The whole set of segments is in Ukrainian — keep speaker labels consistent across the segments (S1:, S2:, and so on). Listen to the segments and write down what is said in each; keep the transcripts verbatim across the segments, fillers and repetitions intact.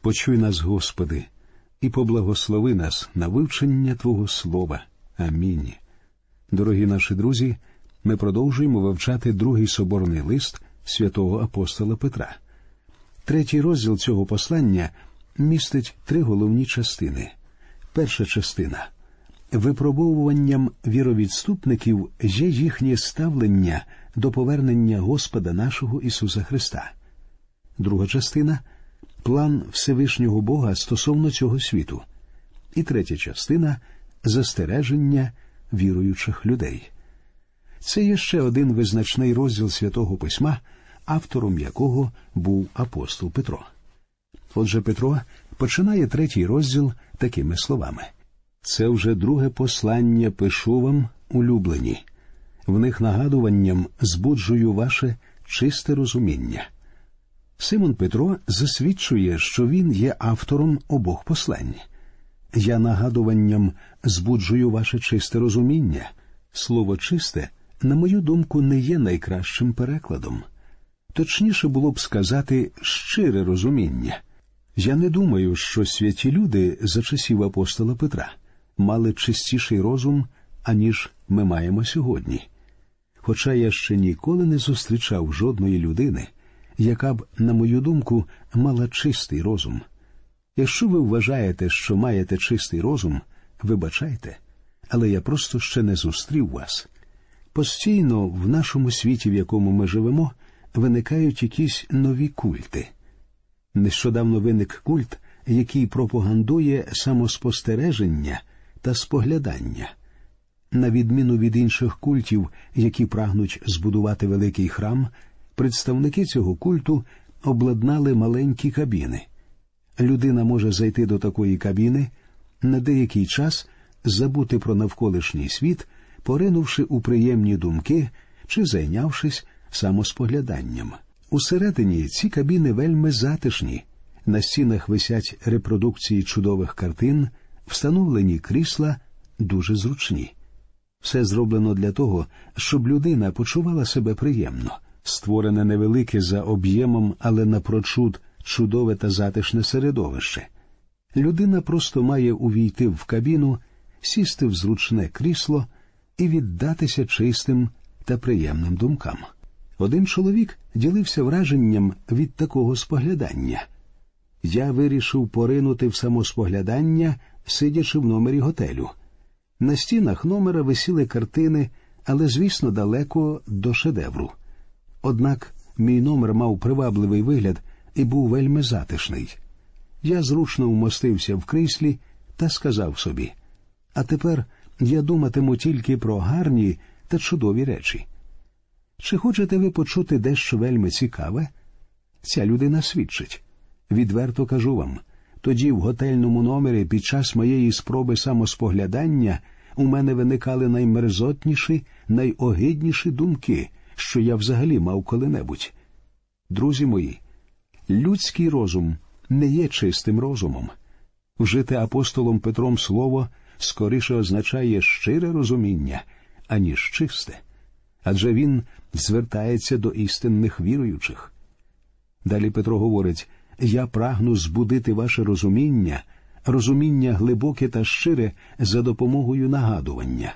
S1: Почуй нас, Господи, і поблагослови нас на вивчення Твого Слова. Амінь. Дорогі наші друзі, ми продовжуємо вивчати другий соборний лист святого апостола Петра. Третій розділ цього послання містить три головні частини. Перша частина – випробовуванням віровідступників є їхнє ставлення до повернення Господа нашого Ісуса Христа. Друга частина – план Всевишнього Бога стосовно цього світу. І третя частина – застереження віруючих людей. Це є ще один визначний розділ Святого Письма, автором якого був апостол Петро. Отже, Петро починає третій розділ такими словами. «Це вже друге послання пишу вам, улюблені. В них нагадуванням збуджую ваше чисте розуміння». Симон Петро засвідчує, що він є автором обох послань. «Я нагадуванням збуджую ваше чисте розуміння». Слово «чисте», на мою думку, не є найкращим перекладом. Точніше було б сказати «щире розуміння». Я не думаю, що святі люди за часів апостола Петра мали чистіший розум, аніж ми маємо сьогодні. Хоча я ще ніколи не зустрічав жодної людини, яка б, на мою думку, мала чистий розум. Якщо ви вважаєте, що маєте чистий розум, вибачайте, але я просто ще не зустрів вас. Постійно в нашому світі, в якому ми живемо, виникають якісь нові культи. Нещодавно виник культ, який пропагандує самоспостереження та споглядання. На відміну від інших культів, які прагнуть збудувати великий храм, представники цього культу обладнали маленькі кабіни. Людина може зайти до такої кабіни, на деякий час забути про навколишній світ, поринувши у приємні думки чи зайнявшись самоспогляданням. Усередині ці кабіни вельми затишні. На стінах висять репродукції чудових картин, встановлені крісла дуже зручні. Все зроблено для того, щоб людина почувала себе приємно. Створене невелике за об'ємом, але напрочуд чудове та затишне середовище. Людина просто має увійти в кабіну, сісти в зручне крісло і віддатися чистим та приємним думкам. Один чоловік ділився враженням від такого споглядання. «Я вирішив поринути в самоспоглядання, сидячи в номері готелю. На стінах номера висіли картини, але, звісно, далеко до шедевру. Однак мій номер мав привабливий вигляд і був вельми затишний. Я зручно вмостився в кріслі та сказав собі, а тепер я думатиму тільки про гарні та чудові речі. Чи хочете ви почути дещо вельми цікаве? Ця людина свідчить. Відверто кажу вам, тоді в готельному номері під час моєї спроби самоспоглядання у мене виникали наймерзотніші, найогидніші думки, що я взагалі мав коли-небудь. Друзі мої, людський розум не є чистим розумом. Вжите апостолом Петром слово скоріше означає щире розуміння, аніж чисте. Адже він звертається до істинних віруючих. Далі Петро говорить, «Я прагну збудити ваше розуміння, розуміння глибоке та щире за допомогою нагадування».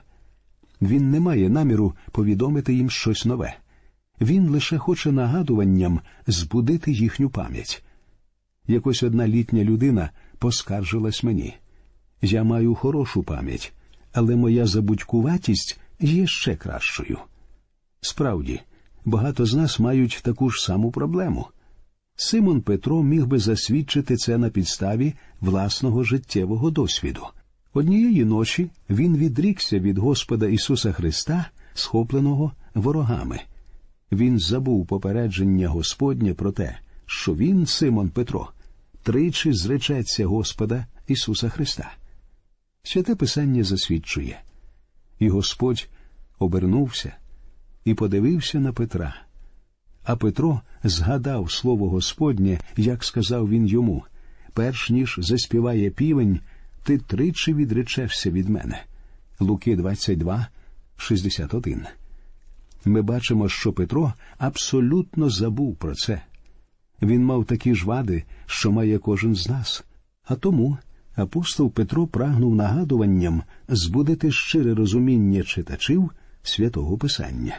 S1: Він не має наміру повідомити їм щось нове. Він лише хоче нагадуванням збудити їхню пам'ять. Якось одна літня людина поскаржилась мені. «Я маю хорошу пам'ять, але моя забудькуватість є ще кращою». Справді, багато з нас мають таку ж саму проблему. Симон Петро міг би засвідчити це на підставі власного життєвого досвіду. Однієї ночі він відрікся від Господа Ісуса Христа, схопленого ворогами. Він забув попередження Господнє про те, що він, Симон Петро, тричі зречеться Господа Ісуса Христа. Святе Писання засвідчує. І Господь обернувся і подивився на Петра. А Петро згадав слово Господнє, як сказав він йому, «Перш ніж заспіває півень, ти тричі відречешся від мене». Луки двадцять два, шістдесят один. Ми бачимо, що Петро абсолютно забув про це. Він мав такі ж вади, що має кожен з нас. А тому апостол Петро прагнув нагадуванням збудити щире розуміння читачів Святого Писання.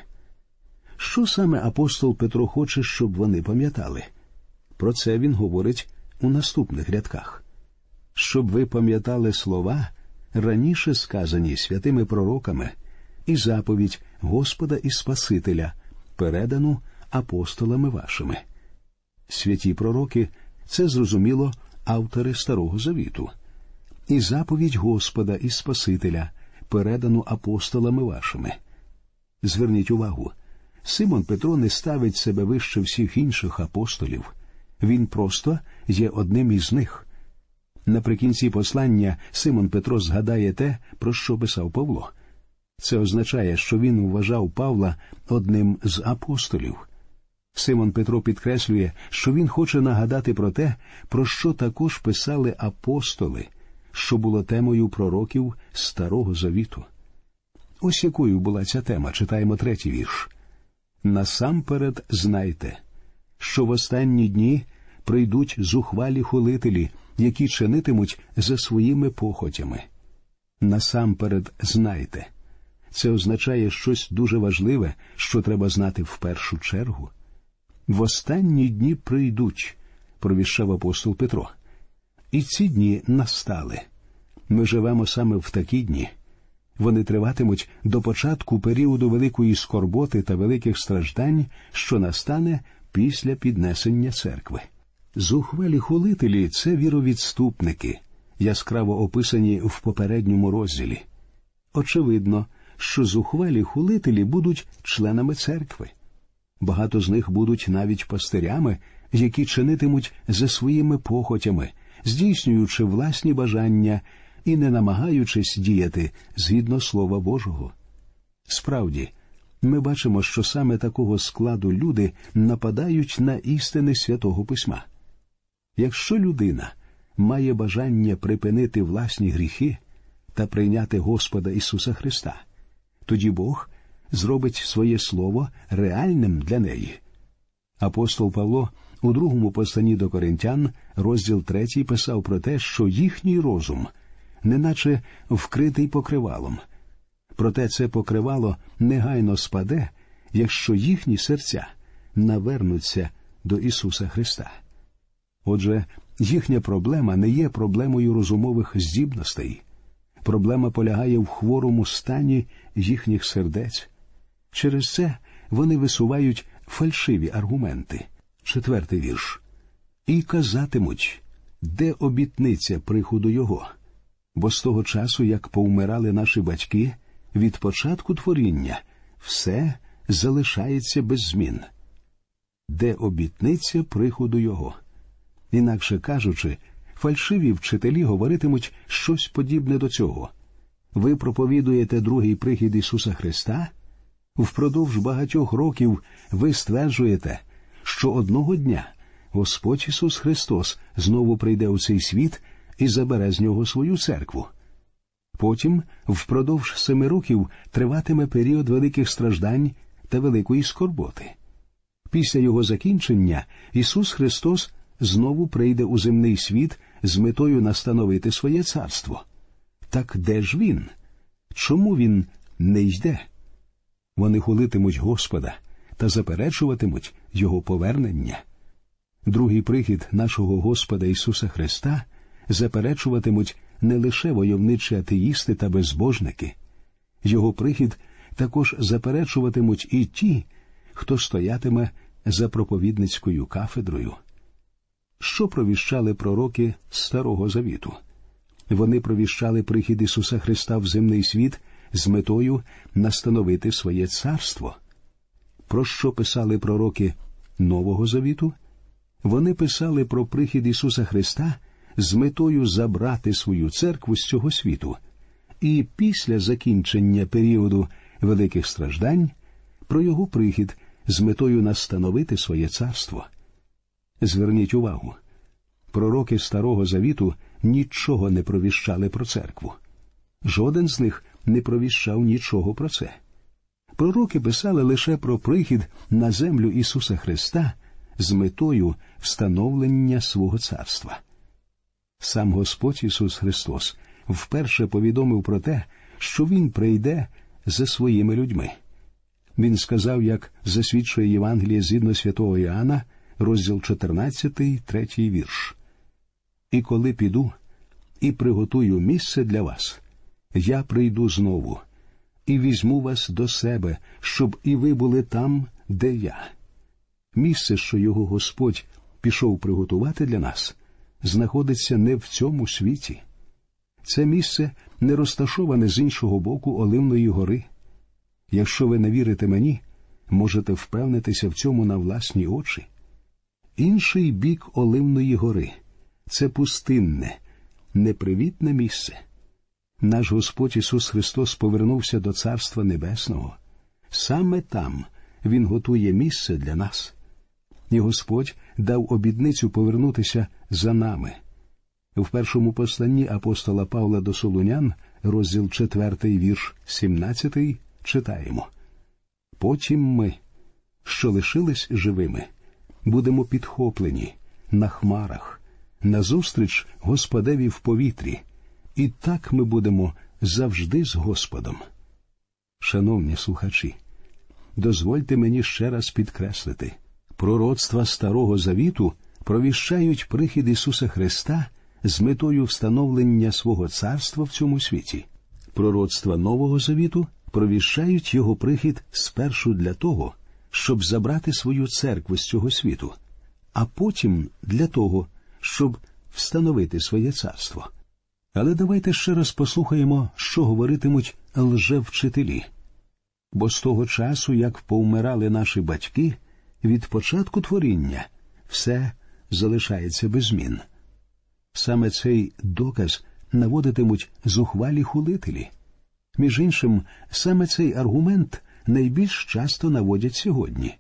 S1: Що саме апостол Петро хоче, щоб вони пам'ятали? Про це він говорить у наступних рядках. «Щоб ви пам'ятали слова, раніше сказані святими пророками, і заповідь Господа і Спасителя, передану апостолами вашими». Святі пророки – це, зрозуміло, автори Старого Завіту. І заповідь Господа і Спасителя, передану апостолами вашими. Зверніть увагу, Симон Петро не ставить себе вище всіх інших апостолів. Він просто є одним із них. Наприкінці послання Симон Петро згадає те, про що писав Павло. Це означає, що він вважав Павла одним з апостолів. Симон Петро підкреслює, що він хоче нагадати про те, про що також писали апостоли, що було темою пророків Старого Завіту. Ось якою була ця тема, читаємо третій вірш. «Насамперед знайте, що в останні дні прийдуть зухвалі хулителі, які чинитимуть за своїми похотями». Насамперед знайте. Це означає щось дуже важливе, що треба знати в першу чергу. «В останні дні прийдуть», – провіщав апостол Петро. І ці дні настали. Ми живемо саме в такі дні. Вони триватимуть до початку періоду великої скорботи та великих страждань, що настане після піднесення церкви. Зухвалі хулителі – це віровідступники, яскраво описані в попередньому розділі. Очевидно, що зухвалі хулителі будуть членами церкви. Багато з них будуть навіть пастирями, які чинитимуть за своїми похотями, здійснюючи власні бажання і не намагаючись діяти згідно Слова Божого. Справді, ми бачимо, що саме такого складу люди нападають на істини Святого Письма. Якщо людина має бажання припинити власні гріхи та прийняти Господа Ісуса Христа, тоді Бог зробить своє Слово реальним для неї. Апостол Павло у другому посланні до Коринтян, розділ третій, писав про те, що їхній розум неначе вкритий покривалом. Проте це покривало негайно спаде, якщо їхні серця навернуться до Ісуса Христа. Отже, їхня проблема не є проблемою розумових здібностей. Проблема полягає в хворому стані їхніх сердець. Через це вони висувають фальшиві аргументи. Четвертий вірш. «І казатимуть, де обітниця приходу Його? Бо з того часу, як повмирали наші батьки, від початку творіння все залишається без змін». Де обітниця приходу Його? Інакше кажучи, фальшиві вчителі говоритимуть щось подібне до цього. Ви проповідуєте другий прихід Ісуса Христа? Впродовж багатьох років ви стверджуєте, що одного дня Господь Ісус Христос знову прийде у цей світ і забере з нього свою церкву. Потім, впродовж семи років, триватиме період великих страждань та великої скорботи. Після його закінчення Ісус Христос знову прийде у земний світ з метою настановити своє царство. Так де ж Він? Чому Він не йде? Вони хулитимуть Господа та заперечуватимуть Його повернення. Другий прихід нашого Господа Ісуса Христа заперечуватимуть не лише войовничі атеїсти та безбожники. Його прихід також заперечуватимуть і ті, хто стоятиме за проповідницькою кафедрою. Що провіщали пророки Старого Завіту? Вони провіщали прихід Ісуса Христа в земний світ з метою настановити своє царство. Про що писали пророки Нового Завіту? Вони писали про прихід Ісуса Христа з метою забрати свою церкву з цього світу. І після закінчення періоду великих страждань про Його прихід з метою настановити своє царство. Зверніть увагу, пророки Старого Завіту нічого не провіщали про церкву. Жоден з них не провіщав нічого про це. Пророки писали лише про прихід на землю Ісуса Христа з метою встановлення свого царства. Сам Господь Ісус Христос вперше повідомив про те, що Він прийде за своїми людьми. Він сказав, як засвідчує Євангеліє згідно святого Іоанна, розділ чотирнадцятий, третій вірш. «І коли піду і приготую місце для вас, я прийду знову і візьму вас до себе, щоб і ви були там, де я». Місце, що його Господь пішов приготувати для нас, знаходиться не в цьому світі. Це місце не розташоване з іншого боку Оливної гори. Якщо ви не вірите мені, можете впевнитися в цьому на власні очі. Інший бік Оливної гори – це пустинне, непривітне місце. Наш Господь Ісус Христос повернувся до Царства Небесного. Саме там Він готує місце для нас. І Господь дав обітницю повернутися за нами. В першому посланні апостола Павла до Солунян, розділ четвертий, вірш сімнадцятий, читаємо: «Потім ми, що лишились живими, будемо підхоплені на хмарах, назустріч Господеві в повітрі, і так ми будемо завжди з Господом». Шановні слухачі, дозвольте мені ще раз підкреслити. Пророцтва Старого Завіту провіщають прихід Ісуса Христа з метою встановлення свого царства в цьому світі. Пророцтва Нового Завіту провіщають Його прихід спершу для того, щоб забрати свою церкву з цього світу, а потім для того, щоб встановити своє царство. Але давайте ще раз послухаємо, що говоритимуть лжевчителі. Бо з того часу, як повмирали наші батьки, від початку творіння все залишається без змін. Саме цей доказ наводитимуть зухвалі хулителі. Між іншим, саме цей аргумент найбільш часто наводять сьогодні.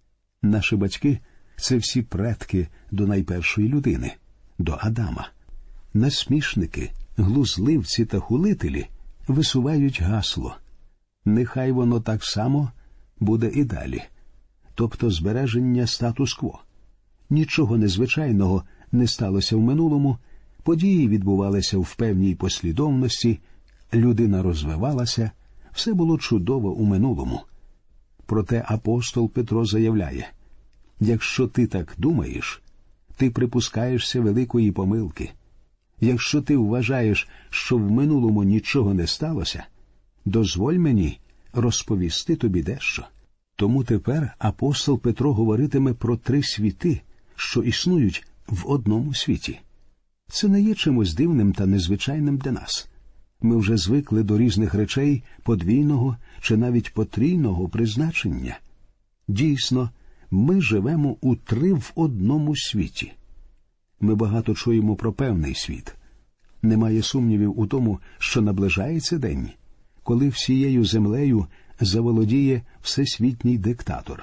S1: Наші батьки – це всі предки до найпершої людини, до Адама. Насмішники, глузливці та хулителі висувають гасло: нехай воно так само буде і далі. Тобто збереження статус-кво. Нічого незвичайного не сталося в минулому, події відбувалися в певній послідовності, людина розвивалася, все було чудово у минулому. Проте апостол Петро заявляє: якщо ти так думаєш, ти припускаєшся великої помилки. Якщо ти вважаєш, що в минулому нічого не сталося, дозволь мені розповісти тобі дещо. Тому тепер апостол Петро говоритиме про три світи, що існують в одному світі. Це не є чимось дивним та незвичайним для нас. Ми вже звикли до різних речей подвійного чи навіть потрійного призначення. Дійсно, ми живемо у три в одному світі. Ми багато чуємо про певний світ. Немає сумнівів у тому, що наближається день, коли всією землею заволодіє всесвітній диктатор.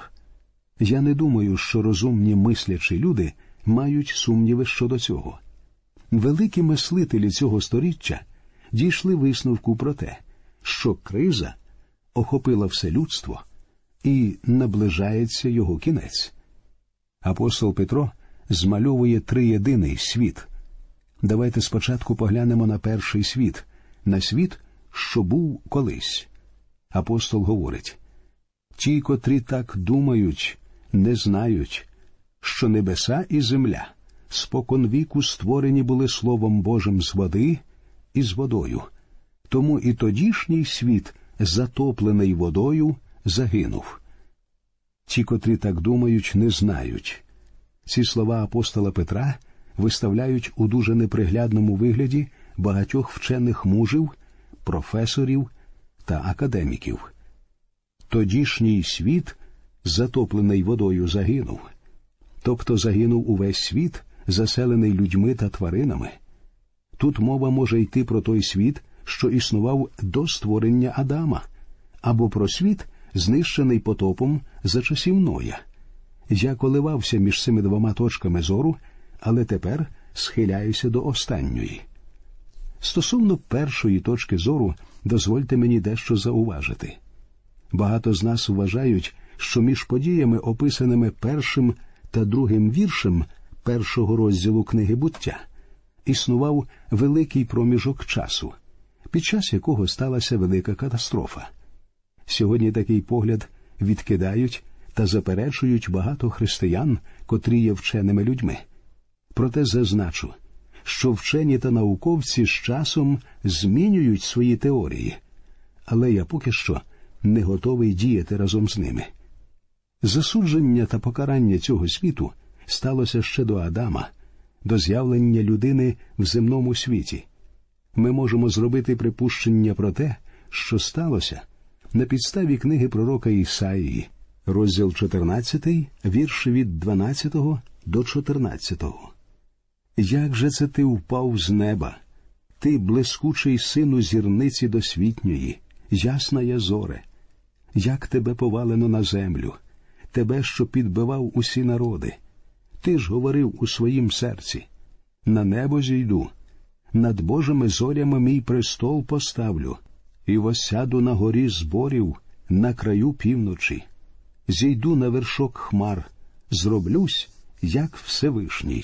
S1: Я не думаю, що розумні мислячі люди мають сумніви щодо цього. Великі мислителі цього сторіччя дійшли висновку про те, що криза охопила все людство і наближається його кінець. Апостол Петро змальовує триєдиний світ. Давайте спочатку поглянемо на перший світ, на світ, що був колись. Апостол говорить: «Ті, котрі так думають, не знають, що небеса і земля споконвіку створені були Словом Божим з води і з водою. Тому і тодішній світ, затоплений водою, загинув». Ті, котрі так думають, не знають. Ці слова апостола Петра виставляють у дуже неприглядному вигляді багатьох вчених мужів, професорів та академіків. Тодішній світ, затоплений водою, загинув. Тобто загинув увесь світ, заселений людьми та тваринами. Тут мова може йти про той світ, що існував до створення Адама, або про світ, знищений потопом за часів Ноя. Я коливався між цими двома точками зору, але тепер схиляюся до останньої. Стосовно першої точки зору, дозвольте мені дещо зауважити. Багато з нас вважають, що між подіями, описаними першим та другим віршем першого розділу книги «Буття» існував великий проміжок часу, під час якого сталася велика катастрофа. Сьогодні такий погляд відкидають та заперечують багато християн, котрі є вченими людьми. Проте зазначу, що вчені та науковці з часом змінюють свої теорії, але я поки що не готовий діяти разом з ними. Засудження та покарання цього світу сталося ще до Адама, до з'явлення людини в земному світі. Ми можемо зробити припущення про те, що сталося на підставі книги пророка Ісаїї, розділ чотирнадцятий, вірші від дванадцятого до чотирнадцятого. «Як же це ти впав з неба, ти, блискучий сину зірниці досвітньої, ясна я зоре? Як тебе повалено на землю, тебе, що підбивав усі народи? Ти ж говорив у своїм серці: на небо зійду, над Божими зорями мій престол поставлю, і восяду на горі зборів, на краю півночі. Зійду на вершок хмар, зроблюсь, як Всевишній».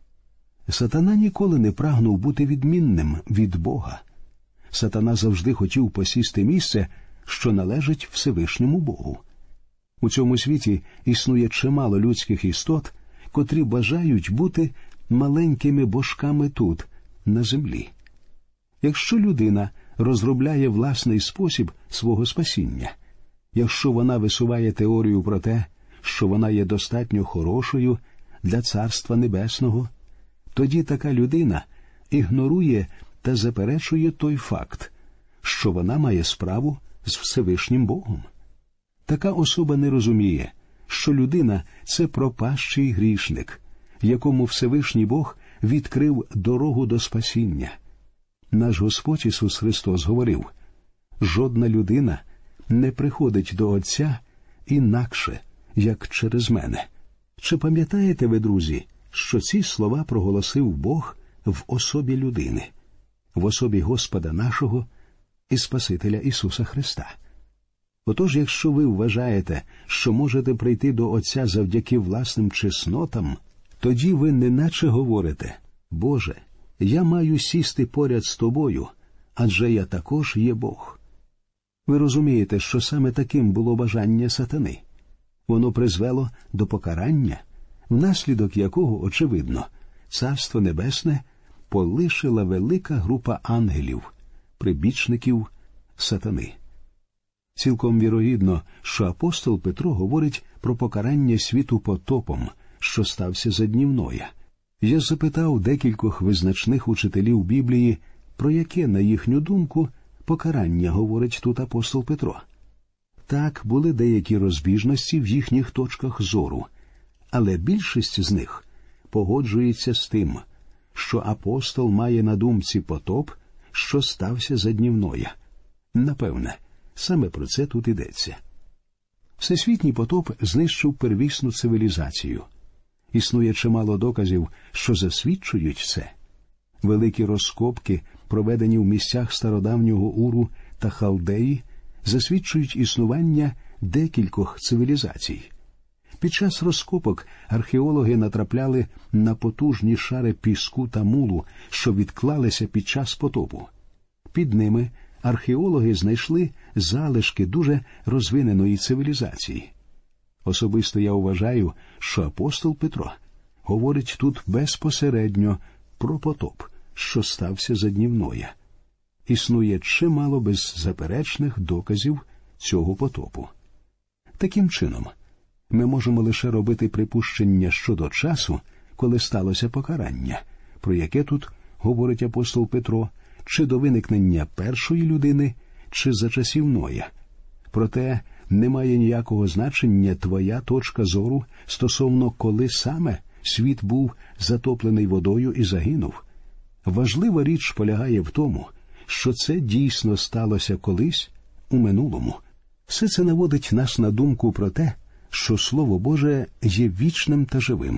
S1: Сатана ніколи не прагнув бути відмінним від Бога. Сатана завжди хотів посісти місце, що належить Всевишньому Богу. У цьому світі існує чимало людських істот, котрі бажають бути маленькими божками тут, на землі. Якщо людина розробляє власний спосіб свого спасіння, якщо вона висуває теорію про те, що вона є достатньо хорошою для Царства Небесного, тоді така людина ігнорує та заперечує той факт, що вона має справу з Всевишнім Богом. Така особа не розуміє, що людина – це пропащий грішник, якому Всевишній Бог відкрив дорогу до спасіння. Наш Господь Ісус Христос говорив: «Жодна людина не приходить до Отця інакше, як через мене». Чи пам'ятаєте ви, друзі, що ці слова проголосив Бог в особі людини, в особі Господа нашого і Спасителя Ісуса Христа? Отож, якщо ви вважаєте, що можете прийти до Отця завдяки власним чеснотам, тоді ви неначе говорите: «Боже, я маю сісти поряд з Тобою, адже я також є Бог». Ви розумієте, що саме таким було бажання сатани. Воно призвело до покарання, внаслідок якого, очевидно, Царство Небесне полишила велика група ангелів, прибічників сатани. Цілком вірогідно, що апостол Петро говорить про покарання світу потопом, що стався за днів Ноя. Я запитав декількох визначних учителів Біблії, про яке, на їхню думку, покарання говорить тут апостол Петро. Так, були деякі розбіжності в їхніх точках зору, але більшість з них погоджується з тим, що апостол має на думці потоп, що стався за днів Ноя. Напевне, саме про це тут йдеться. Всесвітній потоп знищив первісну цивілізацію. Існує чимало доказів, що засвідчують це. Великі розкопки, проведені в місцях стародавнього Уру та Халдеї, засвідчують існування декількох цивілізацій. Під час розкопок археологи натрапляли на потужні шари піску та мулу, що відклалися під час потопу. Під ними археологи знайшли залишки дуже розвиненої цивілізації. Особисто я вважаю, що апостол Петро говорить тут безпосередньо про потоп, що стався за днів Ноя. Існує чимало беззаперечних доказів цього потопу. Таким чином, ми можемо лише робити припущення щодо часу, коли сталося покарання, про яке тут говорить апостол Петро, чи до виникнення першої людини, чи за часів Ноя. Проте не має ніякого значення твоя точка зору стосовно коли саме світ був затоплений водою і загинув. Важлива річ полягає в тому, що це дійсно сталося колись у минулому. Все це наводить нас на думку про те, що Слово Боже є вічним та живим.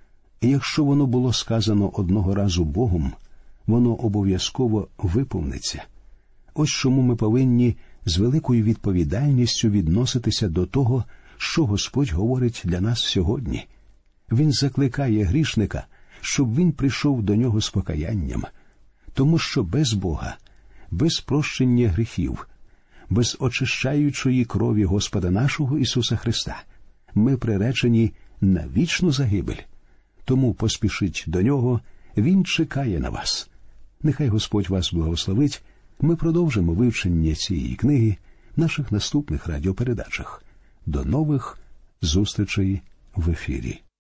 S1: І якщо воно було сказано одного разу Богом, воно обов'язково виповниться. Ось чому ми повинні з великою відповідальністю відноситися до того, що Господь говорить для нас сьогодні. Він закликає грішника, щоб він прийшов до нього з покаянням, тому що без Бога, без прощення гріхів, без очищаючої крові Господа нашого Ісуса Христа ми приречені на вічну загибель. Тому поспішіть до Нього, Він чекає на вас. Нехай Господь вас благословить. Ми продовжимо вивчення цієї книги в наших наступних радіопередачах. До нових зустрічей в ефірі.